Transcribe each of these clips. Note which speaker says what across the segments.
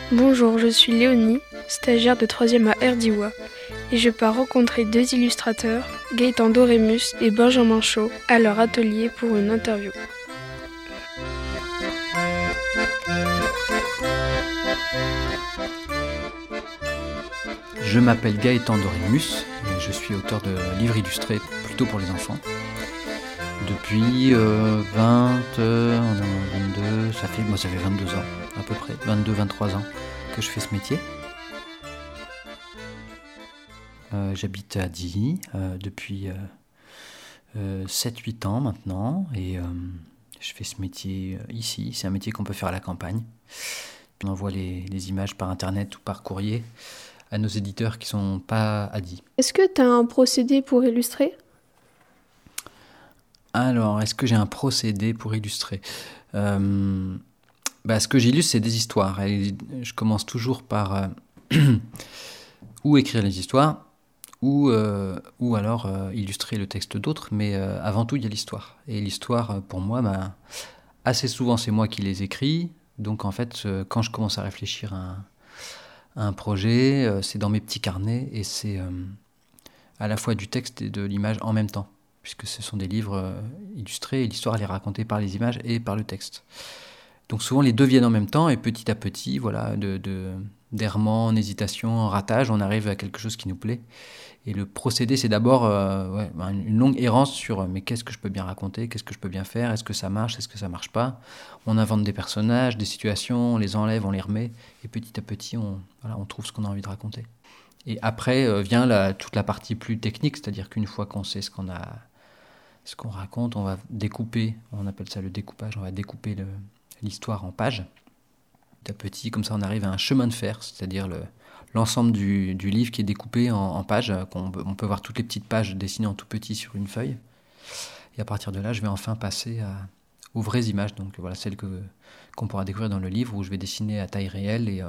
Speaker 1: Bonjour, je suis Léonie, stagiaire de 3e à Erdiwa, et je pars rencontrer 2 illustrateurs, Gaëtan Dorémus et Benjamin Chaud, à leur atelier pour une interview.
Speaker 2: Je m'appelle Gaëtan Dorémus et je suis auteur de livres illustrés plutôt pour les enfants. Depuis 22, ça fait 22 ans à peu près, 22-23 ans que je fais ce métier. J'habite à Die depuis 7-8 ans maintenant et je fais ce métier ici. C'est un métier qu'on peut faire à la campagne. On envoie les images par internet ou par courrier à nos éditeurs qui ne sont pas à Die.
Speaker 1: Est-ce que tu as un procédé pour illustrer ?
Speaker 2: Alors, est-ce que j'ai un procédé pour illustrer ? Ce que j'illustre, c'est des histoires. Et je commence toujours par ou écrire les histoires, ou alors illustrer le texte d'autres. Mais avant tout, il y a l'histoire. Et l'histoire, pour moi, assez souvent, c'est moi qui les écris. Donc, en fait, quand je commence à réfléchir à un projet, c'est dans mes petits carnets. Et c'est à la fois du texte et de l'image en même temps, puisque ce sont des livres illustrés et l'histoire elle est racontée par les images et par le texte. Donc souvent les deux viennent en même temps et petit à petit, voilà, d'errement, en hésitation, en ratage, on arrive à quelque chose qui nous plaît. Et le procédé, c'est d'abord une longue errance sur mais qu'est-ce que je peux bien raconter, qu'est-ce que je peux bien faire, est-ce que ça marche, est-ce que ça marche pas. On invente des personnages, des situations, on les enlève, on les remet, et petit à petit, on trouve ce qu'on a envie de raconter. Et après vient toute la partie plus technique, c'est-à-dire qu'une fois qu'on sait ce qu'on raconte, on va découper, on appelle ça le découpage, on va découper l'histoire en pages. Petit à petit, comme ça on arrive à un chemin de fer, c'est-à-dire l'ensemble du livre qui est découpé en pages, on peut voir toutes les petites pages dessinées en tout petit sur une feuille. Et à partir de là, je vais enfin passer aux vraies images, donc voilà, celles qu'on pourra découvrir dans le livre, où je vais dessiner à taille réelle et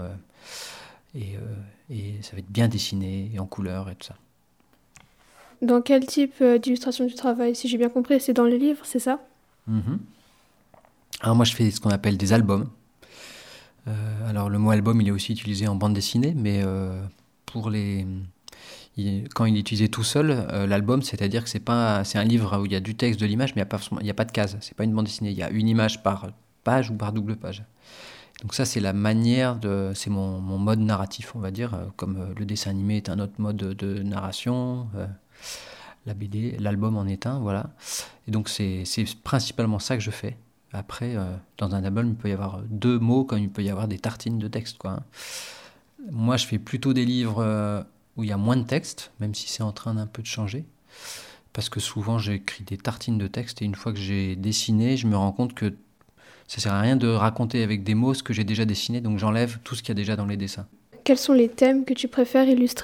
Speaker 2: ça va être bien dessiné et en couleur et tout ça.
Speaker 1: Dans quel type d'illustration tu travailles ? Si j'ai bien compris, c'est dans les livres, c'est ça ?
Speaker 2: Alors moi, je fais ce qu'on appelle des albums. Alors le mot album, il est aussi utilisé en bande dessinée, mais quand il est utilisé tout seul, l'album, c'est-à-dire que c'est un livre où il y a du texte, de l'image, mais il n'y a pas de case. C'est pas une bande dessinée. Il y a une image par page ou par double page. Donc ça, c'est c'est mon mode narratif, on va dire, comme le dessin animé est un autre mode de narration. La BD, l'album en est un, voilà. Et donc c'est principalement ça que je fais. Après, dans un album, il peut y avoir 2 mots comme il peut y avoir des tartines de texte, quoi. Moi, je fais plutôt des livres où il y a moins de texte, même si c'est en train d'un peu de changer. Parce que souvent, j'écris des tartines de texte et une fois que j'ai dessiné, je me rends compte que ça sert à rien de raconter avec des mots ce que j'ai déjà dessiné, donc j'enlève tout ce qu'il y a déjà dans les dessins.
Speaker 1: Quels sont les thèmes que tu préfères illustrer ?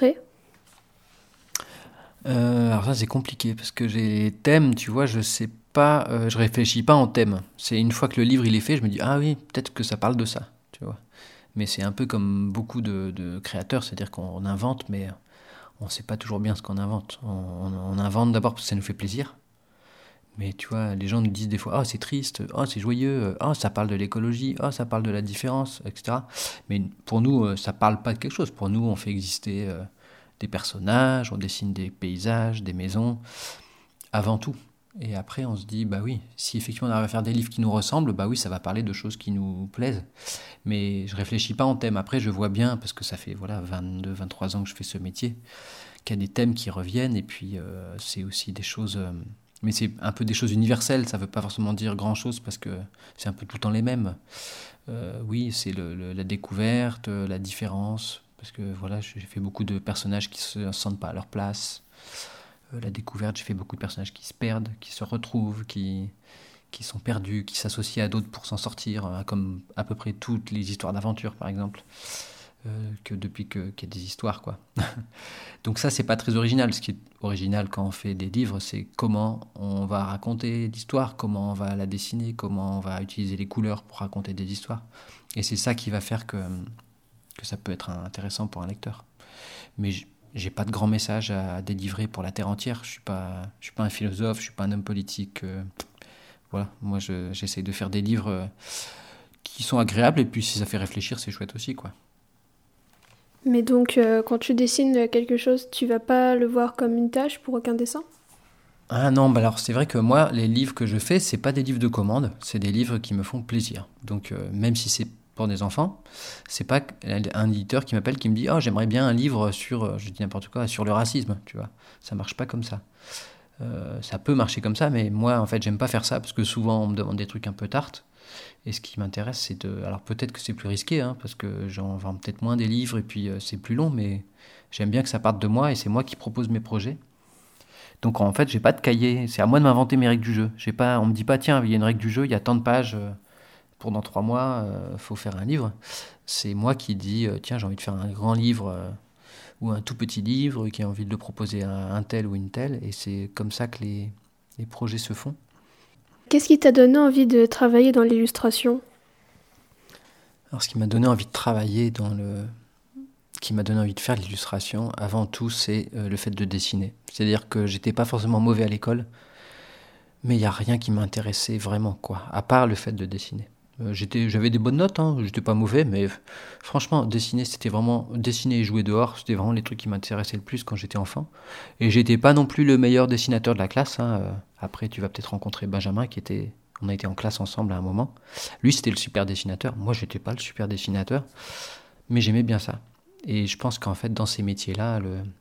Speaker 2: Alors ça c'est compliqué parce que j'ai les thèmes, tu vois, je sais pas, je réfléchis pas en thème. C'est une fois que le livre il est fait, je me dis ah oui, peut-être que ça parle de ça, tu vois. Mais c'est un peu comme beaucoup de créateurs, c'est-à-dire qu'on invente, mais on sait pas toujours bien ce qu'on invente. On invente d'abord parce que ça nous fait plaisir. Mais tu vois, les gens nous disent des fois oh c'est triste, oh c'est joyeux, oh ça parle de l'écologie, oh ça parle de la différence, etc. Mais pour nous, ça parle pas de quelque chose. Pour nous, on fait exister des personnages, on dessine des paysages, des maisons, avant tout. Et après, on se dit, bah oui, si effectivement on arrive à faire des livres qui nous ressemblent, bah oui, ça va parler de choses qui nous plaisent. Mais je réfléchis pas en thème. Après, je vois bien, parce que ça fait 22-23 ans que je fais ce métier, qu'il y a des thèmes qui reviennent, et puis c'est aussi des choses... mais c'est un peu des choses universelles, ça veut pas forcément dire grand-chose, parce que c'est un peu tout le temps les mêmes. Oui, c'est la découverte, la différence... Parce que voilà, j'ai fait beaucoup de personnages qui ne se sentent pas à leur place. La découverte, j'ai fait beaucoup de personnages qui se perdent, qui se retrouvent, qui sont perdus, qui s'associent à d'autres pour s'en sortir, comme à peu près toutes les histoires d'aventure, par exemple, qu'il y a des histoires, quoi. Donc ça, c'est pas très original. Ce qui est original quand on fait des livres, c'est comment on va raconter l'histoire, comment on va la dessiner, comment on va utiliser les couleurs pour raconter des histoires. Et c'est ça qui va faire que ça peut être intéressant pour un lecteur. Mais j'ai pas de grand message à délivrer pour la terre entière. Je suis pas un philosophe, je suis pas un homme politique. Voilà, moi j'essaie de faire des livres qui sont agréables et puis si ça fait réfléchir, c'est chouette aussi, quoi.
Speaker 1: Mais donc, quand tu dessines quelque chose, tu vas pas le voir comme une tâche pour aucun dessin?
Speaker 2: Ah non, bah alors c'est vrai que moi, les livres que je fais, c'est pas des livres de commande, c'est des livres qui me font plaisir. Donc même si c'est pour des enfants, c'est pas un éditeur qui m'appelle qui me dit oh j'aimerais bien un livre sur, je dis n'importe quoi, sur le racisme, tu vois. Ça marche pas comme ça. Ça peut marcher comme ça, mais moi en fait j'aime pas faire ça parce que souvent on me demande des trucs un peu tartes. Et ce qui m'intéresse, c'est de. Alors peut-être que c'est plus risqué, hein, parce que j'en vends peut-être moins des livres et puis c'est plus long, mais j'aime bien que ça parte de moi et c'est moi qui propose mes projets. Donc en fait, j'ai pas de cahier. C'est à moi de m'inventer mes règles du jeu. J'ai pas, on me dit pas tiens, il y a une règle du jeu, il y a tant de pages pour dans 3 mois, faut faire un livre. C'est moi qui dis tiens, j'ai envie de faire un grand livre ou un tout petit livre qui a envie de le proposer à un tel ou une telle. Et c'est comme ça que les projets se font.
Speaker 1: Qu'est-ce qui t'a donné envie de travailler dans l'illustration?
Speaker 2: Alors ce qui m'a donné envie de travailler qui m'a donné envie de faire de l'illustration, avant tout, c'est le fait de dessiner. C'est-à-dire que j'étais pas forcément mauvais à l'école, mais il n'y a rien qui m'intéressait vraiment, quoi, à part le fait de dessiner. J'avais des bonnes notes, hein, j'étais pas mauvais, mais franchement, dessiner, c'était vraiment dessiner et jouer dehors, c'était vraiment les trucs qui m'intéressaient le plus quand j'étais enfant. Et j'étais pas non plus le meilleur dessinateur de la classe. Hein. Après, tu vas peut-être rencontrer Benjamin, on a été en classe ensemble à un moment. Lui, c'était le super dessinateur. Moi, j'étais pas le super dessinateur, mais j'aimais bien ça. Et je pense qu'en fait, dans ces métiers-là,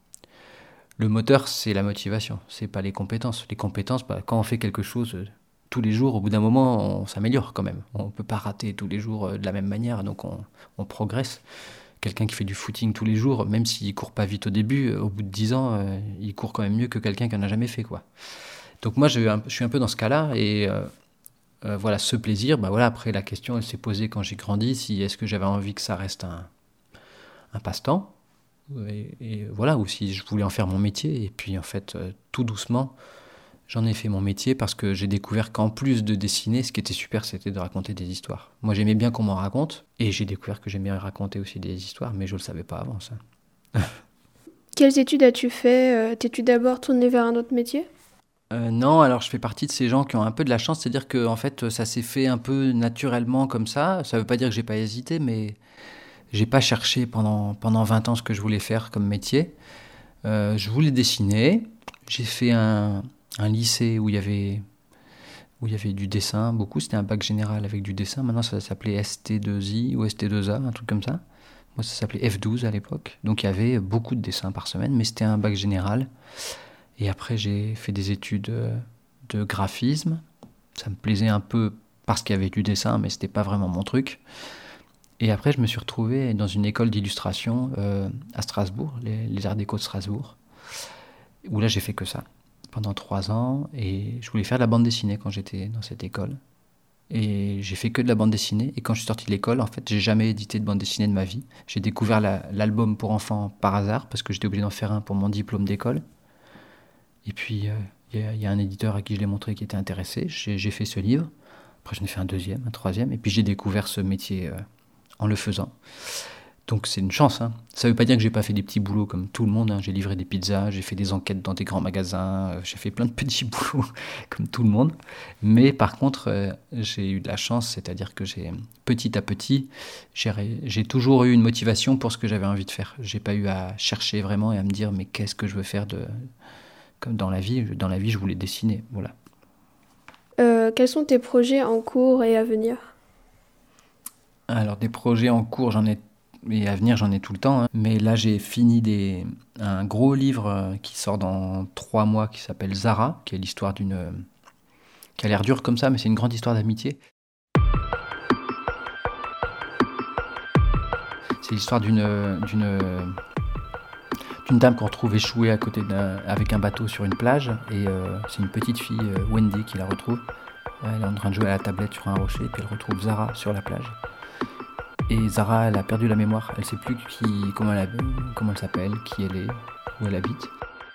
Speaker 2: le moteur, c'est la motivation, c'est pas les compétences. Les compétences, bah, quand on fait quelque chose tous les jours, au bout d'un moment, on s'améliore quand même. On peut pas rater tous les jours de la même manière, donc on progresse. Quelqu'un qui fait du footing tous les jours, même s'il court pas vite au début, au bout de 10 ans, il court quand même mieux que quelqu'un qui en a jamais fait, quoi. Donc moi, je suis un peu dans ce cas-là, et voilà, ce plaisir, bah voilà, après la question, elle s'est posée quand j'ai grandi, si est-ce que j'avais envie que ça reste un passe-temps, et voilà, ou si je voulais en faire mon métier. Et puis en fait, tout doucement, j'en ai fait mon métier parce que j'ai découvert qu'en plus de dessiner, ce qui était super, c'était de raconter des histoires. Moi, j'aimais bien qu'on m'en raconte, et j'ai découvert que j'aimais raconter aussi des histoires, mais je le savais pas avant ça.
Speaker 1: Quelles études as-tu fait? T'es-tu d'abord tourné vers un autre métier?
Speaker 2: Non, alors je fais partie de ces gens qui ont un peu de la chance, c'est-à-dire que en fait, ça s'est fait un peu naturellement comme ça. Ça veut pas dire que j'ai pas hésité, mais j'ai pas cherché pendant 20 ans ce que je voulais faire comme métier. Je voulais dessiner. J'ai fait un lycée où il y avait du dessin, beaucoup. C'était un bac général avec du dessin. Maintenant, ça s'appelait ST2I ou ST2A, un truc comme ça. Moi, ça s'appelait F12 à l'époque. Donc, il y avait beaucoup de dessins par semaine, mais c'était un bac général. Et après, j'ai fait des études de graphisme. Ça me plaisait un peu parce qu'il y avait du dessin, mais c'était pas vraiment mon truc. Et après, je me suis retrouvé dans une école d'illustration à Strasbourg, les Arts Déco de Strasbourg, où là, j'ai fait que ça pendant 3 ans. Et je voulais faire de la bande dessinée quand j'étais dans cette école. Et j'ai fait que de la bande dessinée. Et quand je suis sorti de l'école, en fait, j'ai jamais édité de bande dessinée de ma vie. J'ai découvert l'album pour enfants par hasard, parce que j'étais obligé d'en faire un pour mon diplôme d'école. Et puis, il y a un éditeur à qui je l'ai montré qui était intéressé. J'ai fait ce livre. Après, j'en ai fait un deuxième, un troisième. Et puis, j'ai découvert ce métier en le faisant. Donc, c'est une chance. Hein. Ça ne veut pas dire que j'ai pas fait des petits boulots comme tout le monde. Hein. J'ai livré des pizzas, j'ai fait des enquêtes dans des grands magasins. J'ai fait plein de petits boulots comme tout le monde. Mais par contre, j'ai eu de la chance. C'est-à-dire que petit à petit, j'ai toujours eu une motivation pour ce que j'avais envie de faire. J'ai pas eu à chercher vraiment et à me dire mais qu'est-ce que je veux faire comme dans la vie, je voulais dessiner, voilà.
Speaker 1: Quels sont tes projets en cours et à venir?
Speaker 2: Alors des projets en cours, j'en ai, et à venir, j'en ai tout le temps. Hein. Mais là, j'ai fini un gros livre qui sort dans 3 mois, qui s'appelle Zara, qui est l'histoire qui a l'air dure comme ça, mais c'est une grande histoire d'amitié. C'est l'histoire d'une dame qu'on retrouve échouée avec un bateau sur une plage, et c'est une petite fille, Wendy, qui la retrouve. Elle est en train de jouer à la tablette sur un rocher, et puis elle retrouve Zara sur la plage. Et Zara, elle a perdu la mémoire, elle ne sait plus comment elle s'appelle, qui elle est, où elle habite.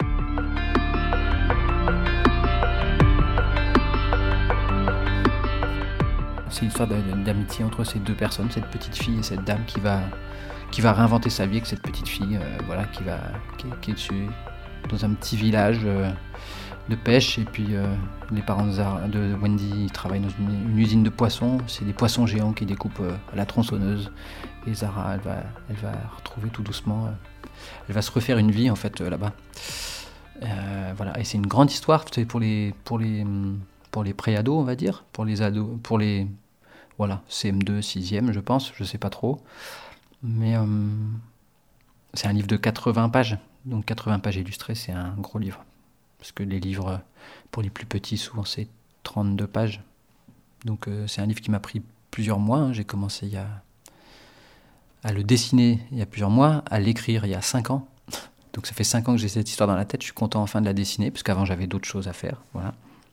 Speaker 2: C'est l'histoire d'amitié entre ces deux personnes, cette petite fille et cette dame qui va réinventer sa vie avec cette petite fille, qui est dans un petit village de pêche. Et puis les parents de Wendy travaillent dans une usine de poissons. C'est des poissons géants qui découpent à la tronçonneuse. Et Zara, elle va retrouver tout doucement, elle va se refaire une vie en fait là-bas. Voilà. Et c'est une grande histoire, c'est pour les pré-ados, on va dire, pour les ados, voilà, CM2, 6e, je pense, je sais pas trop. Mais c'est un livre de 80 pages. Donc 80 pages illustrées, c'est un gros livre. Parce que les livres, pour les plus petits, souvent c'est 32 pages. Donc c'est un livre qui m'a pris plusieurs mois. Hein. J'ai commencé à le dessiner il y a plusieurs mois, à l'écrire il y a 5 ans. Donc ça fait 5 ans que j'ai cette histoire dans la tête. Je suis content enfin de la dessiner, parce qu'avant j'avais d'autres choses à faire. Voilà.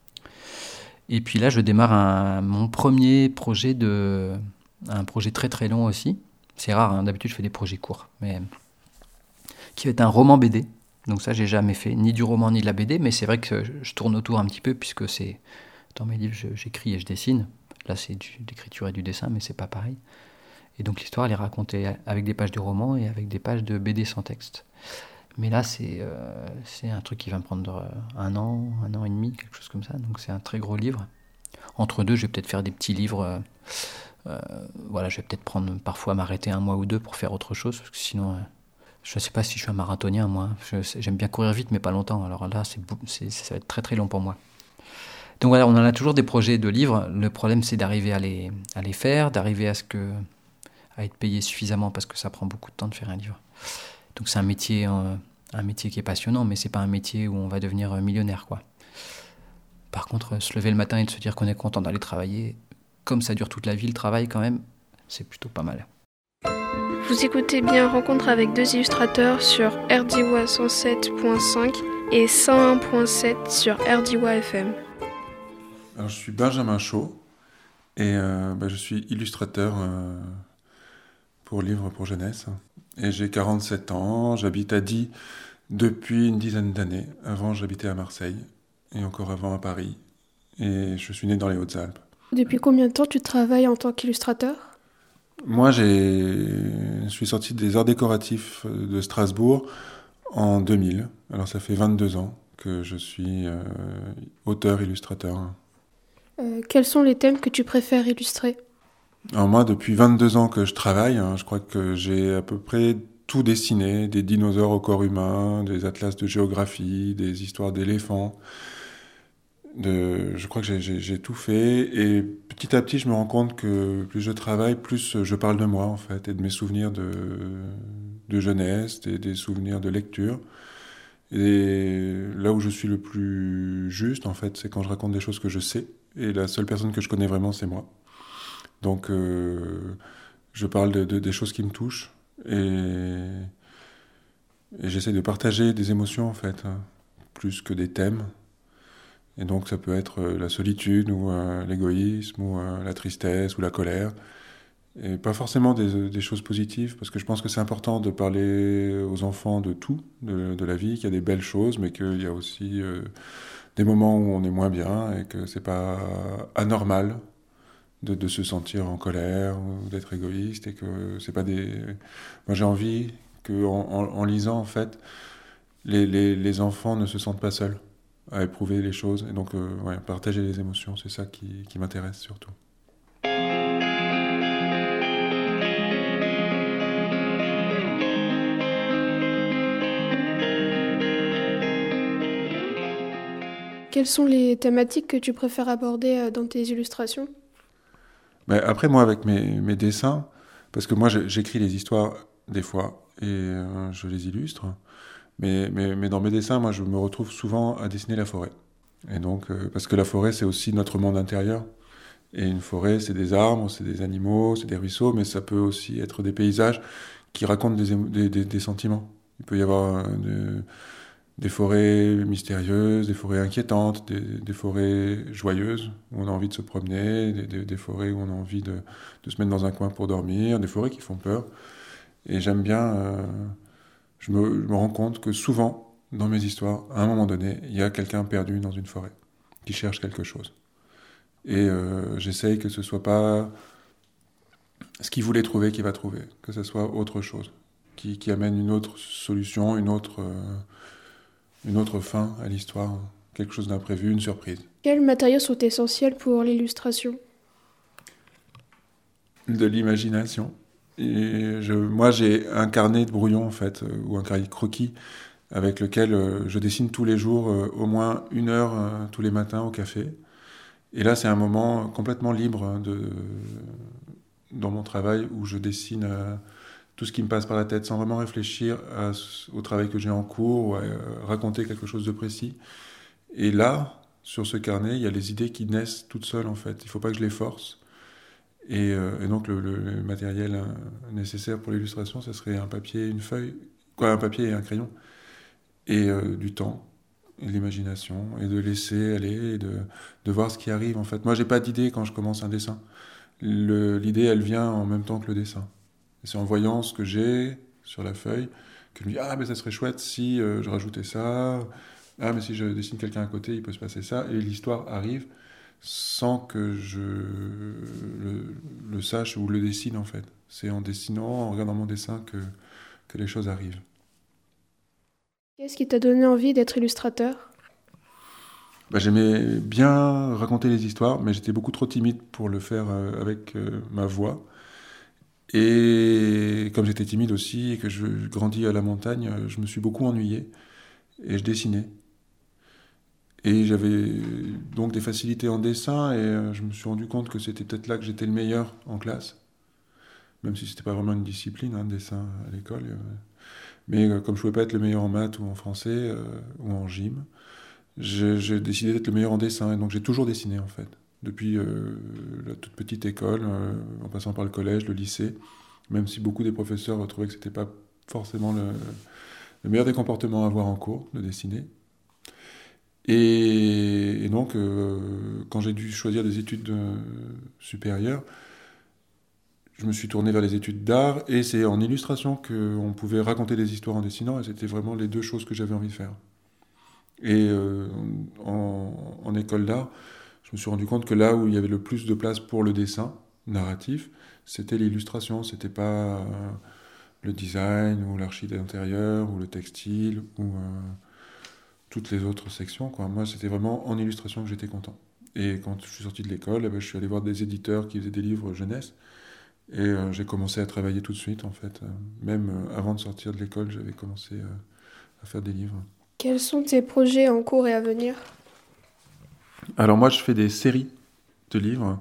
Speaker 2: Et puis là, je démarre mon premier projet, un projet très très long aussi. C'est rare, hein, d'habitude je fais des projets courts, mais qui va être un roman BD. Donc ça, j'ai jamais fait, ni du roman ni de la BD, mais c'est vrai que je tourne autour un petit peu, puisque c'est dans mes livres, j'écris et je dessine. Là, c'est de l'écriture et du dessin, mais c'est pas pareil. Et donc l'histoire, elle est racontée avec des pages de roman et avec des pages de BD sans texte. Mais là, c'est un truc qui va me prendre un an et demi, quelque chose comme ça. Donc c'est un très gros livre. Entre deux, je vais peut-être faire des petits livres. Voilà, je vais peut-être m'arrêter un mois ou deux pour faire autre chose, parce que sinon, je ne sais pas si je suis un marathonien, moi. J'aime bien courir vite, mais pas longtemps. Alors là, ça va être très très long pour moi. Donc voilà, on en a toujours des projets de livres. Le problème, c'est d'arriver à les faire, d'arriver à être payé suffisamment, parce que ça prend beaucoup de temps de faire un livre. Donc c'est un métier qui est passionnant, mais c'est pas un métier où on va devenir millionnaire, quoi. Par contre, se lever le matin et de se dire qu'on est content d'aller travailler, comme ça dure toute la vie, le travail quand même, c'est plutôt pas mal.
Speaker 1: Vous écoutez bien Rencontre avec deux illustrateurs sur RDIWA 107.5 et 101.7 sur RDIWA FM.
Speaker 3: Alors, je suis Benjamin Chaud et je suis illustrateur pour livres pour jeunesse. Et j'ai 47 ans, j'habite à Die depuis une dizaine d'années. Avant, j'habitais à Marseille et encore avant à Paris. Et je suis né dans les Hautes-Alpes.
Speaker 1: Depuis combien de temps tu travailles en tant qu'illustrateur ?
Speaker 3: Moi, je suis sorti des arts décoratifs de Strasbourg en 2000. Alors ça fait 22 ans que je suis auteur-illustrateur.
Speaker 1: Quels sont les thèmes que tu préfères illustrer ?
Speaker 3: Alors moi, depuis 22 ans que je travaille, je crois que j'ai à peu près tout dessiné, des dinosaures au corps humain, des atlas de géographie, des histoires d'éléphants. Je crois que j'ai tout fait, et petit à petit, je me rends compte que plus je travaille, plus je parle de moi, en fait, et de mes souvenirs de jeunesse, des souvenirs de lecture. Et là où je suis le plus juste, en fait, c'est quand je raconte des choses que je sais, et la seule personne que je connais vraiment, c'est moi. Donc, je parle des choses qui me touchent, et j'essaie de partager des émotions, en fait, plus que des thèmes. Et donc, ça peut être la solitude, ou l'égoïsme, ou la tristesse, ou la colère. Et pas forcément des choses positives, parce que je pense que c'est important de parler aux enfants de tout, de la vie, qu'il y a des belles choses, mais qu'il y a aussi des moments où on est moins bien, et que c'est pas anormal de se sentir en colère ou d'être égoïste, et que c'est pas des... Moi, j'ai envie qu'en lisant, en fait, les enfants ne se sentent pas seuls à éprouver les choses, et donc partager les émotions, c'est ça qui m'intéresse surtout.
Speaker 1: Quelles sont les thématiques que tu préfères aborder dans tes illustrations ?
Speaker 3: Après, moi, avec mes dessins, parce que moi, j'écris les histoires des fois, et je les illustre, mais dans mes dessins, moi, je me retrouve souvent à dessiner la forêt. Et donc, parce que la forêt, c'est aussi notre monde intérieur. Et une forêt, c'est des arbres, c'est des animaux, c'est des ruisseaux, mais ça peut aussi être des paysages qui racontent des sentiments. Il peut y avoir des forêts mystérieuses, des forêts inquiétantes, des forêts joyeuses, où on a envie de se promener, des forêts où on a envie de se mettre dans un coin pour dormir, des forêts qui font peur. Et j'aime bien... je me rends compte que souvent, dans mes histoires, à un moment donné, il y a quelqu'un perdu dans une forêt, qui cherche quelque chose. Et j'essaye que ce soit pas ce qu'il voulait trouver qu'il va trouver, que ce soit autre chose, qui amène une autre solution, une autre fin à l'histoire, quelque chose d'imprévu, une surprise.
Speaker 1: Quels matériaux sont essentiels pour l'illustration ?
Speaker 3: De l'imagination. Et moi, j'ai un carnet de brouillon, en fait, ou un carnet de croquis, avec lequel je dessine tous les jours, au moins 1 heure tous les matins au café. Et là, c'est un moment complètement libre dans mon travail où je dessine tout ce qui me passe par la tête sans vraiment réfléchir au travail que j'ai en cours ou à raconter quelque chose de précis. Et là, sur ce carnet, il y a les idées qui naissent toutes seules, en fait. Il ne faut pas que je les force. Et donc, le matériel nécessaire pour l'illustration, ça serait un papier, une feuille, un papier et un crayon. Et du temps, et de l'imagination, et de laisser aller, et de voir ce qui arrive, en fait. Moi, j'ai pas d'idée quand je commence un dessin. L'idée, elle vient en même temps que le dessin. Et c'est en voyant ce que j'ai sur la feuille que je me dis « Ah, mais ça serait chouette si je rajoutais ça. Ah, mais si je dessine quelqu'un à côté, il peut se passer ça. » Et l'histoire arrive sans que je le sache ou le dessine, en fait. C'est en dessinant, en regardant mon dessin que les choses arrivent.
Speaker 1: Qu'est-ce qui t'a donné envie d'être illustrateur ?
Speaker 3: J'aimais bien raconter les histoires, mais j'étais beaucoup trop timide pour le faire avec ma voix. Et comme j'étais timide aussi et que je grandis à la montagne, je me suis beaucoup ennuyé et je dessinais. Et j'avais donc des facilités en dessin et je me suis rendu compte que c'était peut-être là que j'étais le meilleur en classe. Même si c'était pas vraiment une discipline, le dessin à l'école. Mais comme je pouvais pas être le meilleur en maths ou en français ou en gym, j'ai décidé d'être le meilleur en dessin. Et donc j'ai toujours dessiné, en fait. Depuis la toute petite école, en passant par le collège, le lycée, même si beaucoup des professeurs trouvaient que c'était pas forcément le meilleur des comportements à avoir en cours, de dessiner. Et donc, quand j'ai dû choisir des études supérieures, je me suis tourné vers les études d'art, et c'est en illustration qu'on pouvait raconter des histoires en dessinant, et c'était vraiment les deux choses que j'avais envie de faire. Et en école d'art, je me suis rendu compte que là où il y avait le plus de place pour le dessin narratif, c'était l'illustration, c'était pas le design, ou l'archi d'intérieur, ou le textile, ou toutes les autres sections, quoi. Moi, c'était vraiment en illustration que j'étais content. Et quand je suis sorti de l'école, je suis allé voir des éditeurs qui faisaient des livres jeunesse, et j'ai commencé à travailler tout de suite, en fait. Même avant de sortir de l'école, j'avais commencé à faire des livres.
Speaker 1: Quels sont tes projets en cours et à venir ?
Speaker 3: Alors moi, je fais des séries de livres.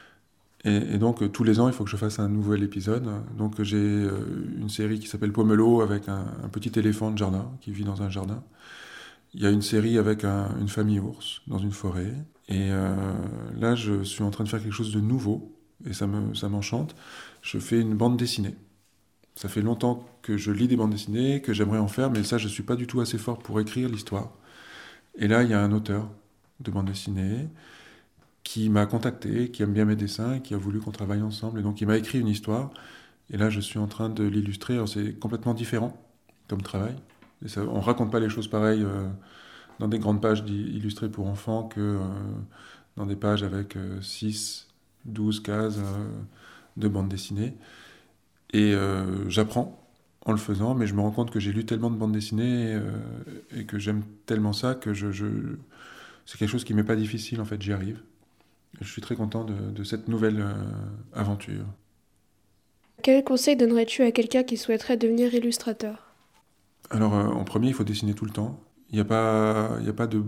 Speaker 3: Et donc, tous les ans, il faut que je fasse un nouvel épisode. Donc, j'ai une série qui s'appelle Pomelo, avec un petit éléphant de jardin qui vit dans un jardin. Il y a une série avec une famille ours dans une forêt. Et là, je suis en train de faire quelque chose de nouveau. Et ça m'enchante. Je fais une bande dessinée. Ça fait longtemps que je lis des bandes dessinées, que j'aimerais en faire, mais ça, je ne suis pas du tout assez fort pour écrire l'histoire. Et là, il y a un auteur de bande dessinée qui m'a contacté, qui aime bien mes dessins, qui a voulu qu'on travaille ensemble. Et donc, il m'a écrit une histoire. Et là, je suis en train de l'illustrer. Alors, c'est complètement différent comme travail. Et ça, on ne raconte pas les choses pareilles dans des grandes pages illustrées pour enfants que dans des pages avec 6, 12 cases de bande dessinée. Et j'apprends en le faisant, mais je me rends compte que j'ai lu tellement de bandes dessinées et que j'aime tellement ça que c'est quelque chose qui m'est pas difficile, en fait, j'y arrive. Je suis très content de cette nouvelle aventure.
Speaker 1: Quel conseil donnerais-tu à quelqu'un qui souhaiterait devenir illustrateur ?
Speaker 3: Alors, en premier, il faut dessiner tout le temps. Il n'y a pas de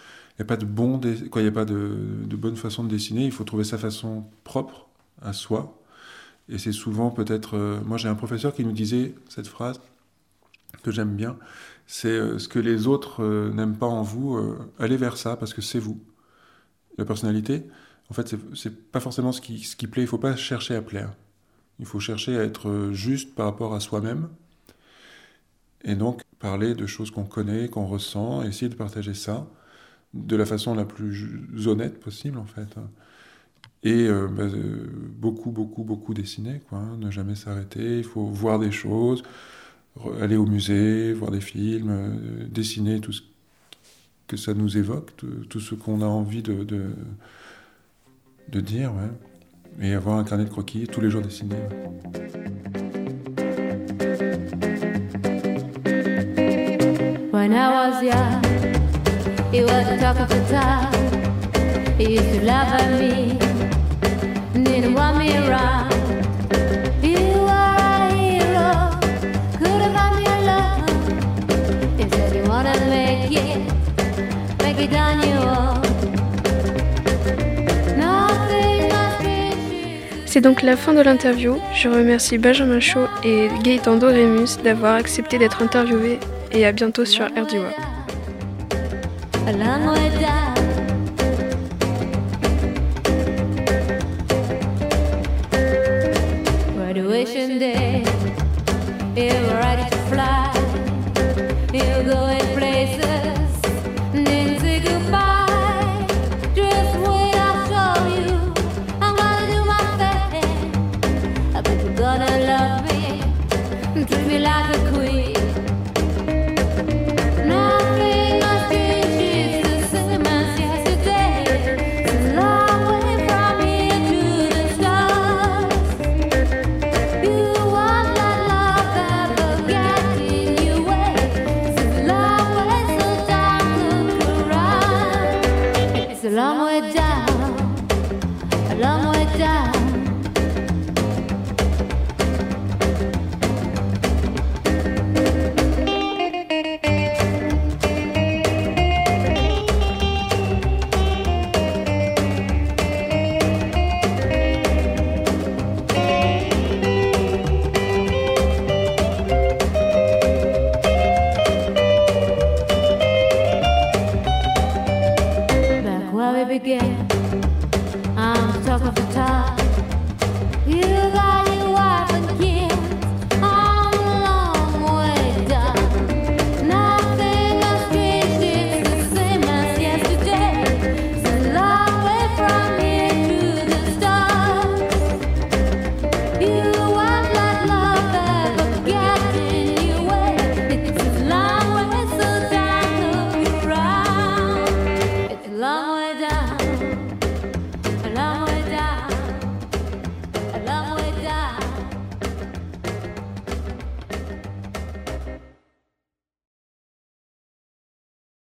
Speaker 3: bonne façon de dessiner. Il faut trouver sa façon propre à soi. Et c'est souvent peut-être... moi, j'ai un professeur qui nous disait cette phrase que j'aime bien. C'est ce que les autres n'aiment pas en vous, allez vers ça, parce que c'est vous. La personnalité, en fait, c'est pas forcément ce qui plaît. Il ne faut pas chercher à plaire. Il faut chercher à être juste par rapport à soi-même. Et donc, parler de choses qu'on connaît, qu'on ressent, essayer de partager ça de la façon la plus honnête possible, en fait. Et beaucoup dessiner, quoi, hein, ne jamais s'arrêter. Il faut voir des choses, aller au musée, voir des films, dessiner tout ce que ça nous évoque, tout ce qu'on a envie de dire, ouais. Et avoir un carnet de croquis, tous les jours dessiner. Ouais.
Speaker 4: When I was young, He wasn't talking for time. He used to laugh at me, didn't want me around. You are a hero, could have found me alone. He said you wanna make it on your own.
Speaker 1: C'est donc la fin de l'interview. Je remercie Benjamin Chaud et Gaëtan Dorémus d'avoir accepté d'être interviewés et à bientôt sur RDIWA.
Speaker 4: A long way down. Graduation day, you're ready to fly. You're going places, didn't say goodbye. Just wait, I'll show you. I'm gonna do my thing. I bet you're gonna love me, treat me like a queen. Nothing must change, it's the same as yesterday. It's a long way from here to the stars. You want that love that will get in your way. It's a long way, so time look around. It's a long way down, a long way down. Back where we began, I'm talking for time.